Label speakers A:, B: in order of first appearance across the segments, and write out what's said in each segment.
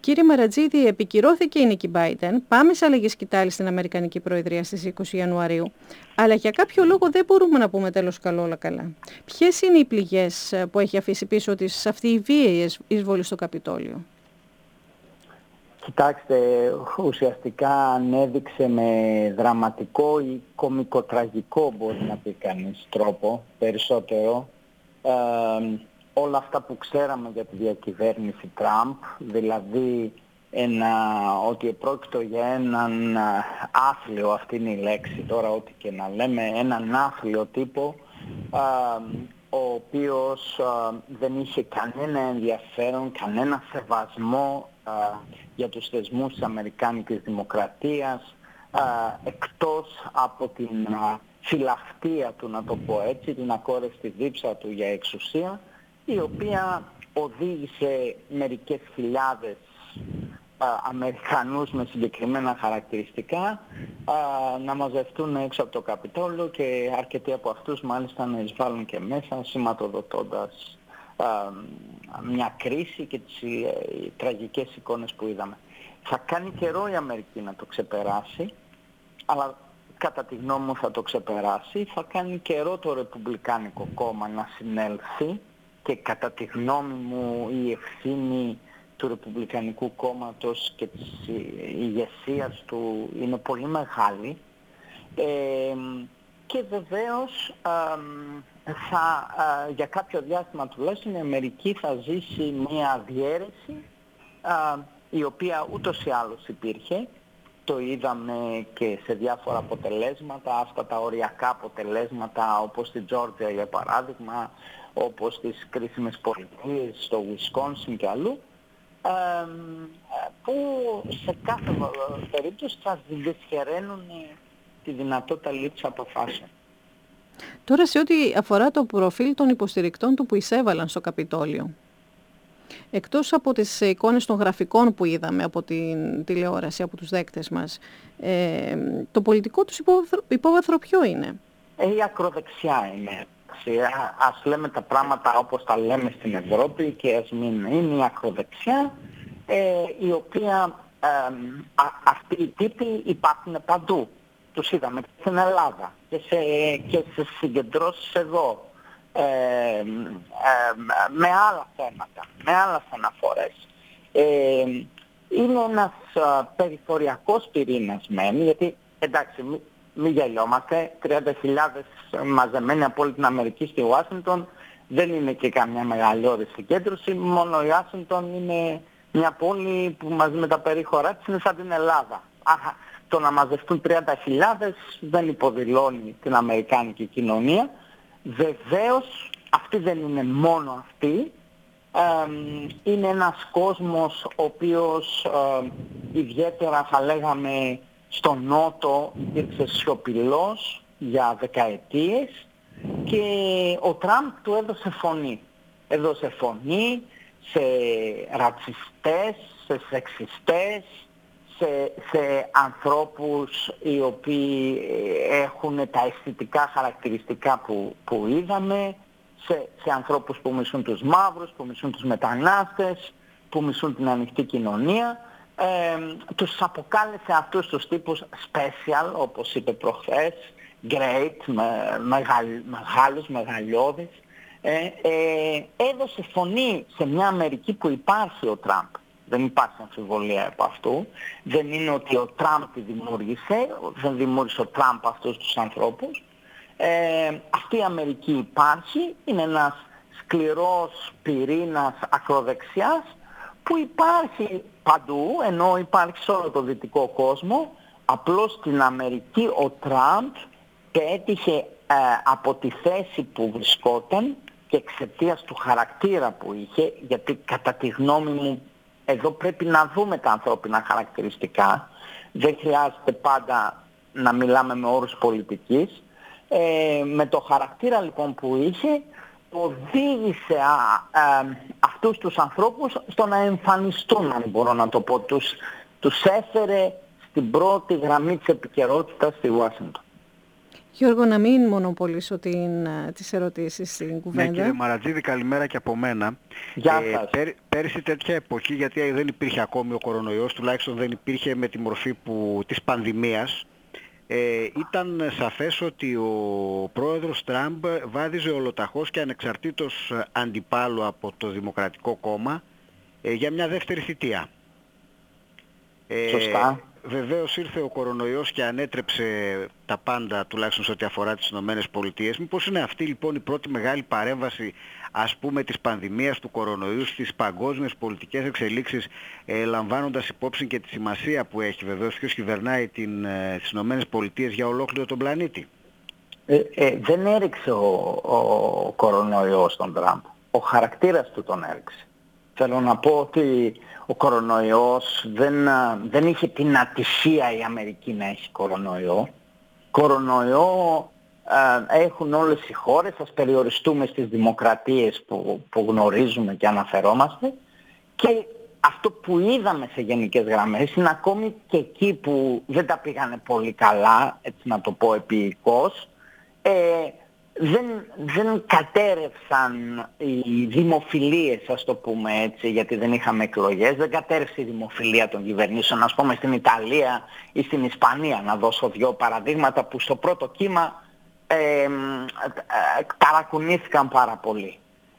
A: Κύριε Μαρατζίδη, επικυρώθηκε η νίκη Biden. Πάμε σε αλλαγή σκητάλη στην Αμερικανική Προεδρία στις 20 Ιανουαρίου. Αλλά για κάποιο λόγο δεν μπορούμε να πούμε τέλος καλό όλα καλά. Ποιες είναι οι πληγές που έχει αφήσει πίσω της αυτή η βίαιη εισβολή στο Καπιτόλιο?
B: Κοιτάξτε, ουσιαστικά ανέδειξε με δραματικό ή κωμικοτραγικό, μπορεί να πει κανείς, τρόπο περισσότερο όλα αυτά που ξέραμε για τη διακυβέρνηση Τραμπ, δηλαδή ότι επρόκειτο για έναν άθλιο, αυτή είναι η λέξη τώρα, ό,τι και να λέμε, έναν άθλιο τύπο, ο οποίος δεν είχε κανένα ενδιαφέρον, κανένα σεβασμό για τους θεσμούς της Αμερικάνικης Δημοκρατίας, εκτός από την φιλαυτία του, να το πω έτσι, την ακόρεστη δίψα του για εξουσία, η οποία οδήγησε μερικές χιλιάδες Αμερικανούς με συγκεκριμένα χαρακτηριστικά να μαζευτούν έξω από το Καπιτόλιο και αρκετοί από αυτούς μάλιστα να εισβάλλουν και μέσα, σηματοδοτώντας μια κρίση και τις τραγικές εικόνες που είδαμε. Θα κάνει καιρό η Αμερική να το ξεπεράσει, αλλά κατά τη γνώμη μου θα το ξεπεράσει. Θα κάνει καιρό το Ρεπουμπλικάνικο κόμμα να συνέλθει και κατά τη γνώμη μου η ευθύνη του Ρεπουμπλικανικού κόμματος και της ηγεσίας του είναι πολύ μεγάλη. Και βεβαίως για κάποιο διάστημα τουλάχιστον η Αμερική θα ζήσει μια διαίρεση η οποία ούτως ή άλλως υπήρχε. Το είδαμε και σε διάφορα αποτελέσματα, αυτά τα οριακά αποτελέσματα όπως στη Τζόρτζια για παράδειγμα, όπως στις κρίσιμες πολιτείες, στο Wisconsin και αλλού, που σε κάθε περίπτωση θα δυσχεραίνουν τη δυνατότητα λήψης αποφάσεων.
A: Τώρα σε ό,τι αφορά το προφίλ των υποστηρικτών του που εισέβαλαν στο Καπιτόλιο, εκτός από τις εικόνες των γραφικών που είδαμε από την τηλεόραση, από τους δέκτες μας, το πολιτικό τους υπόβαθρο ποιο είναι?
B: Η ακροδεξιά είναι. Ας λέμε τα πράγματα όπως τα λέμε στην Ευρώπη και ας μην είναι η ακροδεξιά, η οποία αυτοί οι τύποι υπάρχουν παντού. Τους είδαμε και στην Ελλάδα και σε συγκεντρώσεις εδώ, με άλλα θέματα, με άλλες αναφορές. Είναι ένας περιθωριακός πυρήνας μεν, γιατί εντάξει μην γελιόμαστε, 30.000 μαζεμένοι από όλη την Αμερική στη Ουάσιγκτον δεν είναι και καμιά μεγαλειώδη συγκέντρωση, μόνο η Ουάσιγκτον είναι μια πόλη που μαζί με τα περίχωρά της είναι σαν την Ελλάδα. Άρα το να μαζευτούν 30.000 δεν υποδηλώνει την αμερικάνικη κοινωνία. Βεβαίως αυτοί δεν είναι μόνο αυτοί, είναι ένας κόσμος ο οποίος ιδιαίτερα θα λέγαμε στο Νότο υπήρξε σιωπηλός για δεκαετίες και ο Τραμπ του έδωσε φωνή. Έδωσε φωνή σε ρατσιστές, σε σεξιστές, σε ανθρώπους οι οποίοι έχουν τα αισθητικά χαρακτηριστικά που είδαμε, σε ανθρώπους που μισούν τους μαύρους, που μισούν τους μετανάστες, που μισούν την ανοιχτή κοινωνία. Τους αποκάλεσε αυτούς τους τύπους special, όπως είπε προχθές, great, μεγάλους, μεγαλειώδεις. Έδωσε φωνή σε μια Αμερική που υπάρχει ο Τραμπ. Δεν υπάρχει αμφιβολία από αυτού. Δεν είναι ότι ο Τραμπ τη δημιούργησε, δεν δημιούργησε ο Τραμπ αυτούς τους ανθρώπους. Αυτή η Αμερική υπάρχει, είναι ένας σκληρός πυρήνας ακροδεξιάς που υπάρχει παντού, ενώ υπάρχει σε όλο το δυτικό κόσμο. Απλώς στην Αμερική ο Τραμπ πέτυχε από τη θέση που βρισκόταν και εξαιτίας του χαρακτήρα που είχε, γιατί κατά τη γνώμη μου εδώ πρέπει να δούμε τα ανθρώπινα χαρακτηριστικά, δεν χρειάζεται πάντα να μιλάμε με όρους πολιτικής. Με το χαρακτήρα λοιπόν που είχε οδήγησε αυτούς τους ανθρώπους στο να εμφανιστούν, αν μπορώ να το πω, τους έφερε στην πρώτη γραμμή της επικαιρότητας στη Ουάσιγκτον.
A: Γιώργο, να μην μονοπολίσω τις ερωτήσεις στην κουβέντα.
C: Ναι, κύριε Μαρατζίδη, καλημέρα και από μένα.
B: Γεια σας.
C: Πέρυσι τέτοια εποχή, γιατί δεν υπήρχε ακόμη ο κορονοϊός, τουλάχιστον δεν υπήρχε με τη μορφή της πανδημίας, ήταν σαφές ότι ο πρόεδρος Τραμπ βάδιζε ολοταχώς και ανεξαρτήτως αντιπάλου από το Δημοκρατικό Κόμμα για μια δεύτερη θητεία.
B: Σωστά.
C: Βεβαίως ήρθε ο κορονοϊός και ανέτρεψε τα πάντα, τουλάχιστον σε ό,τι αφορά τις Ηνωμένες Πολιτείες. Μήπως είναι αυτή λοιπόν η πρώτη μεγάλη παρέμβαση, ας πούμε, της πανδημίας του κορονοϊού στις παγκόσμιες πολιτικές εξελίξεις, λαμβάνοντας υπόψη και τη σημασία που έχει βεβαίως ποιος κυβερνάει τις Ηνωμένες Πολιτείες για ολόκληρο τον πλανήτη?
B: Δεν έριξε ο κορονοϊός τον Τραμπ. Ο χαρακτήρας του τον έριξε. Θέλω να πω ότι ο κορονοϊός δεν είχε την ατυχία η Αμερική να έχει κορονοϊό. Κορονοϊό έχουν όλες οι χώρες, ας περιοριστούμε στις δημοκρατίες που γνωρίζουμε και αναφερόμαστε, και αυτό που είδαμε σε γενικές γραμμές είναι ακόμη και εκεί που δεν τα πήγανε πολύ καλά, έτσι να το πω επίοικος, δεν κατέρευσαν οι δημοφιλίες, ας το πούμε έτσι, γιατί δεν είχαμε εκλογές, δεν κατέρευσε η δημοφιλία των κυβερνήσεων, ας πούμε στην Ιταλία ή στην Ισπανία, να δώσω δύο παραδείγματα που στο πρώτο κύμα ταρακουνήθηκαν πάρα πολύ.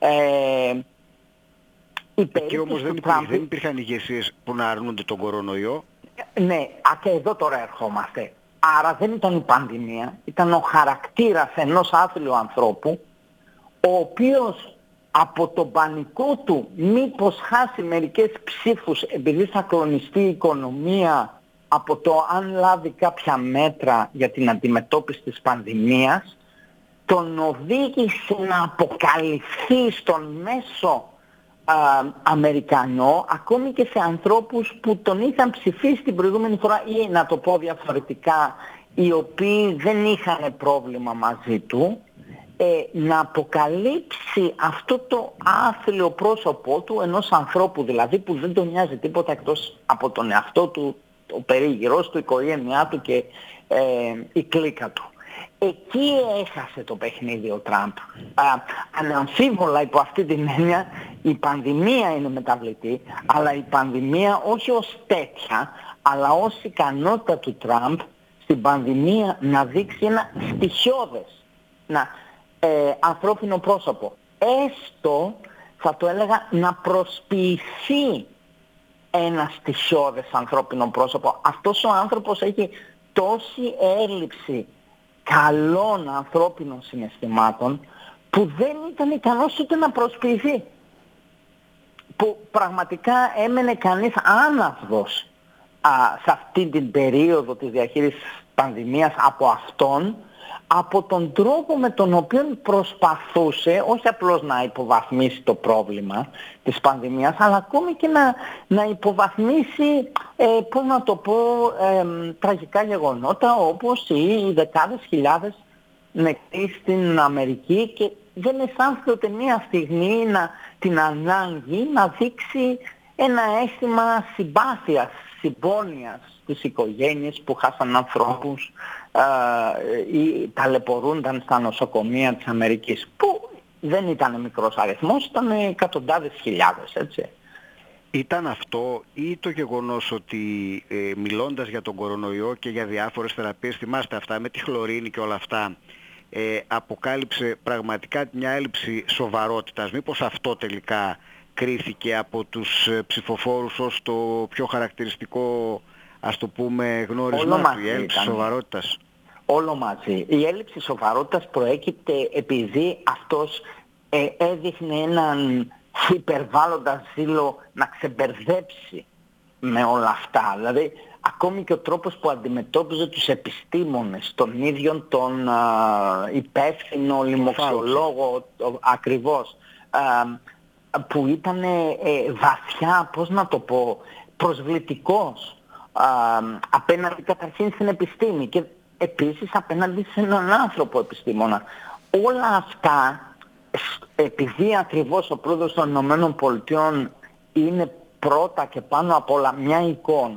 C: Εκεί όμως δεν υπήρχαν ηγεσίες που να αρνούνται τον κορονοϊό.
B: Ναι, και εδώ τώρα ερχόμαστε. Άρα δεν ήταν η πανδημία, ήταν ο χαρακτήρας ενός άθλιου ανθρώπου, ο οποίος από τον πανικό του μήπως χάσει μερικές ψήφους επειδή θα κλονιστεί η οικονομία από το αν λάβει κάποια μέτρα για την αντιμετώπιση της πανδημίας, τον οδήγησε να αποκαλυφθεί στον μέσο Αμερικανό, ακόμη και σε ανθρώπους που τον είχαν ψηφίσει την προηγούμενη φορά, ή να το πω διαφορετικά, οι οποίοι δεν είχαν πρόβλημα μαζί του, να αποκαλύψει αυτό το άθλιο πρόσωπό του, ενός ανθρώπου δηλαδή που δεν τον νοιάζει τίποτα εκτός από τον εαυτό του, ο περίγυρος του, η οικογένειά του και η κλίκα του. Εκεί έχασε το παιχνίδι ο Τραμπ. Αναμφίβολα υπό αυτή την έννοια η πανδημία είναι μεταβλητή, αλλά η πανδημία όχι ως τέτοια, αλλά ως ικανότητα του Τραμπ στην πανδημία να δείξει ένα στοιχειώδες ανθρώπινο πρόσωπο. Έστω, θα το έλεγα, να προσποιηθεί ένα στοιχειώδες ανθρώπινο πρόσωπο. Αυτός ο άνθρωπος έχει τόση έλλειψη καλών ανθρώπινων συναισθημάτων που δεν ήταν ικανός ούτε να προσποιηθεί. Που πραγματικά έμενε κανείς άναυδος σε αυτή την περίοδο της διαχείρισης της πανδημίας από αυτόν, από τον τρόπο με τον οποίο προσπαθούσε όχι απλώς να υποβαθμίσει το πρόβλημα της πανδημίας, αλλά ακόμη και να υποβαθμίσει, πώς να το πω, τραγικά γεγονότα όπως οι δεκάδες χιλιάδες νεκροί στην Αμερική, και δεν αισθάνθηκε ούτε μία στιγμή την ανάγκη να δείξει ένα αίσθημα συμπάθειας, συμπόνιας στις οικογένειες που χάσαν ανθρώπους ή ταλαιπωρούνταν στα νοσοκομεία της Αμερικής, που δεν ήταν μικρός αριθμός, ήταν εκατοντάδες χιλιάδες, έτσι.
C: Ήταν αυτό ή το γεγονός ότι μιλώντας για τον κορονοϊό και για διάφορες θεραπείες, θυμάστε αυτά με τη χλωρίνη και όλα αυτά, αποκάλυψε πραγματικά μια έλλειψη σοβαρότητας? Μήπως αυτό τελικά κρίθηκε από τους ψηφοφόρους ως το πιο χαρακτηριστικό, ας το πούμε, γνώρισμα του, η έλλειψη σοβαρότητας?
B: Όλο μαζί. Η έλλειψη σοβαρότητας προέκυπτε επειδή αυτός έδειχνε έναν υπερβάλλοντα ζήλο να ξεμπερδέψει με όλα αυτά. Δηλαδή, ακόμη και ο τρόπος που αντιμετώπιζε τους επιστήμονες, τον ίδιο τον υπεύθυνο λοιμοξιολόγο, ακριβώς, που ήταν βαθιά, πώς να το πω, προσβλητικός απέναντι καταρχήν στην επιστήμη και επίσης απέναντι σε έναν άνθρωπο επιστήμονα. Όλα αυτά, επειδή ακριβώς ο πρόεδρος των Ηνωμένων Πολιτειών είναι πρώτα και πάνω απ' όλα μια εικόνα,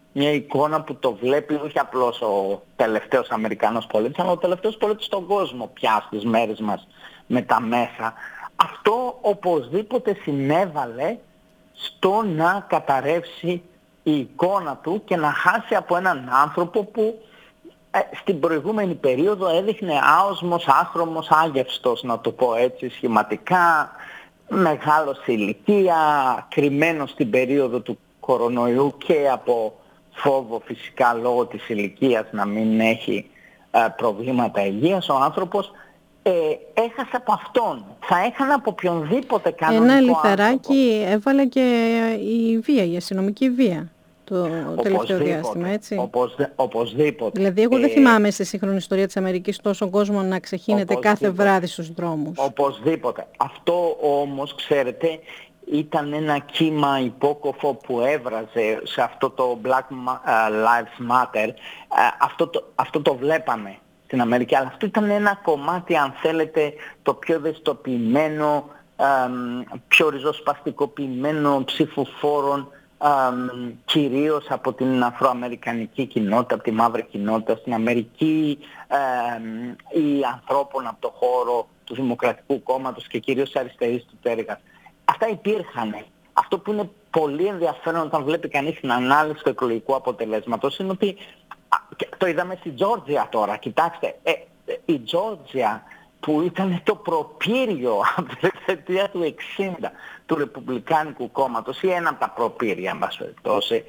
B: μια εικόνα που το βλέπει όχι απλώς ο τελευταίος Αμερικανός πολίτης, αλλά ο τελευταίος πολίτης στον κόσμο πια στις μέρες μας με τα μέσα. Αυτό οπωσδήποτε συνέβαλε στο να καταρρεύσει η εικόνα του και να χάσει από έναν άνθρωπο που στην προηγούμενη περίοδο έδειχνε άοσμος, άχρωμος, άγευστος, να το πω έτσι σχηματικά, μεγάλος σε ηλικία, κρυμμένος στην περίοδο του κορονοϊού και από φόβο φυσικά λόγω της ηλικίας να μην έχει προβλήματα υγείας ο άνθρωπος. Έχασε από αυτόν. Θα έχανε από οποιονδήποτε κανονικό
A: ένα λιθαράκι
B: άνθρωπο.
A: έβαλε και η βία, η αστυνομική βία το τελευταίο διάστημα, έτσι.
B: Οπωσδήποτε.
A: Δηλαδή εγώ δεν θυμάμαι στη σύγχρονη ιστορία της Αμερικής τόσο κόσμο να ξεχύνεται κάθε βράδυ στους δρόμους.
B: Οπωσδήποτε. Αυτό όμως, ξέρετε, ήταν ένα κύμα υπόκοφο που έβραζε σε αυτό το Black Lives Matter. Αυτό το βλέπαμε στην Αμερική, αλλά αυτό ήταν ένα κομμάτι, αν θέλετε, το πιο ευαισθητοποιημένο, πιο ριζοσπαστικοποιημένο ψηφοφόρων, κυρίως από την αφροαμερικανική κοινότητα, από τη μαύρη κοινότητα στην Αμερική, ή ανθρώπων από το χώρο του Δημοκρατικού Κόμματος και κυρίως αριστερής του πέργας. Αυτά υπήρχαν. Αυτό που είναι πολύ ενδιαφέρον όταν βλέπει κανείς την ανάλυση του εκλογικού αποτελέσματος είναι ότι το είδαμε στη Τζόρτζια τώρα. Κοιτάξτε, η Τζόρτζια που ήταν το προπύργιο από τη δεκαετία του 60 του Ρεπουμπλικάνικου Κόμματος ή ένα από τα προπύρια, εν πάση περιπτώσει,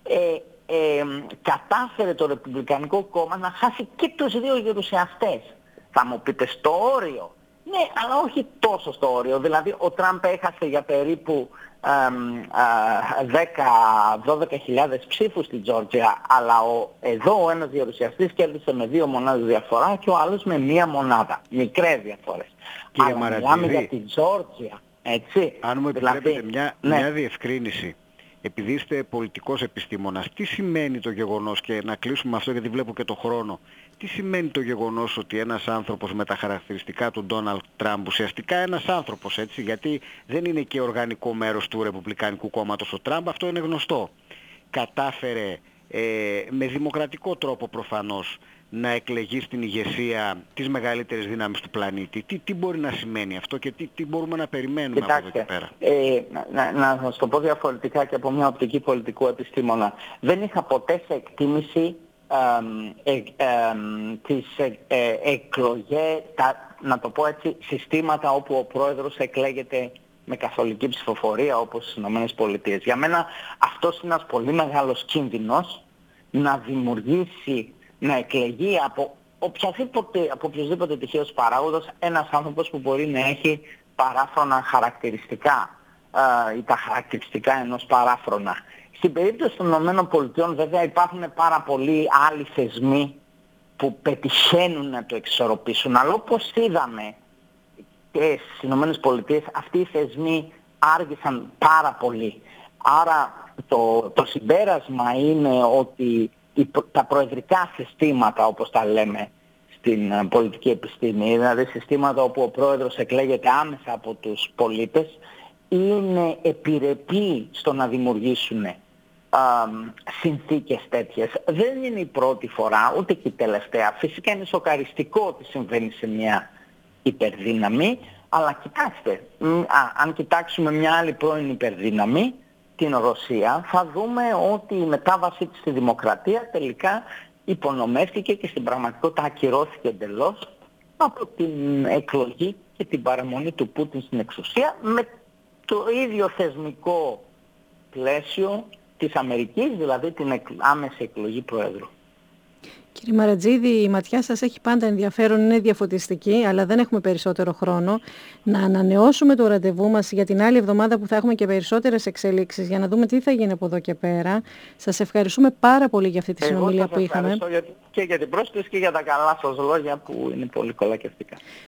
B: κατάφερε το Ρεπουμπλικανικό Κόμμα να χάσει και τους δύο γερουσιαστές. Θα μου πείτε στο όριο. Ναι, αλλά όχι τόσο στο όριο. Δηλαδή ο Τραμπ έχασε για περίπου 10-12.000 ψήφους στην Τζόρτζια, αλλά εδώ ο ένας γερουσιαστής κέρδισε με 2 μονάδες διαφορά και ο άλλος με 1 μονάδα. Μικρές διαφορές.
C: Κύριε
B: Αλλά μιλάμε για την Τζόρτζια, έτσι.
C: Αν μου επιτρέπετε μια διευκρίνηση. Επειδή είστε πολιτικός επιστήμονας, τι σημαίνει το γεγονός, και να κλείσουμε αυτό γιατί βλέπω και το χρόνο, τι σημαίνει το γεγονός ότι ένας άνθρωπος με τα χαρακτηριστικά του Ντόναλντ Τραμπ, ουσιαστικά ένας άνθρωπος, έτσι, γιατί δεν είναι και οργανικό μέρος του Ρεπουμπλικανικού Κόμματος ο Τραμπ, αυτό είναι γνωστό, κατάφερε με δημοκρατικό τρόπο προφανώς να εκλεγεί στην ηγεσία της μεγαλύτερης δύναμης του πλανήτη. Τι μπορεί να σημαίνει αυτό και τι μπορούμε να περιμένουμε? Κοιτάξτε, από εδώ και
B: πέρα. Να σας το πω διαφορετικά και από μια οπτική πολιτικού επιστήμονα. Δεν είχα ποτέ σε εκτίμηση τις εκλογές, να το πω έτσι, συστήματα όπου ο πρόεδρος εκλέγεται με καθολική ψηφοφορία όπως στις ΗΠΑ. Για μένα αυτός είναι ένας πολύ μεγάλος κίνδυνος να δημιουργήσει, να εκλεγεί από οποιοδήποτε τυχαίος παράγοντας ένας άνθρωπος που μπορεί να έχει παράφρονα χαρακτηριστικά ή τα χαρακτηριστικά ενός παράφρονα. Στην περίπτωση των ΗΠΑ βέβαια υπάρχουν πάρα πολλοί άλλοι θεσμοί που πετυχαίνουν να το εξισορροπήσουν, αλλά όπως είδαμε και στις ΗΠΑ αυτοί οι θεσμοί άργησαν πάρα πολύ. Άρα το συμπέρασμα είναι ότι τα προεδρικά συστήματα, όπως τα λέμε στην πολιτική επιστήμη, δηλαδή συστήματα όπου ο πρόεδρος εκλέγεται άμεσα από τους πολίτες, είναι επιρρεπή στο να δημιουργήσουν συνθήκες τέτοιες. Δεν είναι η πρώτη φορά, ούτε και η τελευταία. Φυσικά είναι σοκαριστικό ότι συμβαίνει σε μια υπερδύναμη, αλλά κοιτάξτε, αν κοιτάξουμε μια άλλη πρώην υπερδύναμη, την Ρωσία, θα δούμε ότι η μετάβασή της στη δημοκρατία τελικά υπονομεύτηκε και στην πραγματικότητα ακυρώθηκε εντελώς από την εκλογή και την παραμονή του Πούτιν στην εξουσία με το ίδιο θεσμικό πλαίσιο της Αμερικής, δηλαδή την άμεση εκλογή Προέδρου.
A: Κύριε Μαρατζίδη, η ματιά σας έχει πάντα ενδιαφέρον, είναι διαφωτιστική, αλλά δεν έχουμε περισσότερο χρόνο. Να ανανεώσουμε το ραντεβού μας για την άλλη εβδομάδα που θα έχουμε και περισσότερες εξελίξεις για να δούμε τι θα γίνει από εδώ και πέρα. Σας ευχαριστούμε πάρα πολύ για αυτή τη συνομιλία που είχαμε.
B: Και για την πρόσκληση και για τα καλά σας λόγια που είναι πολύ κολακευτικά.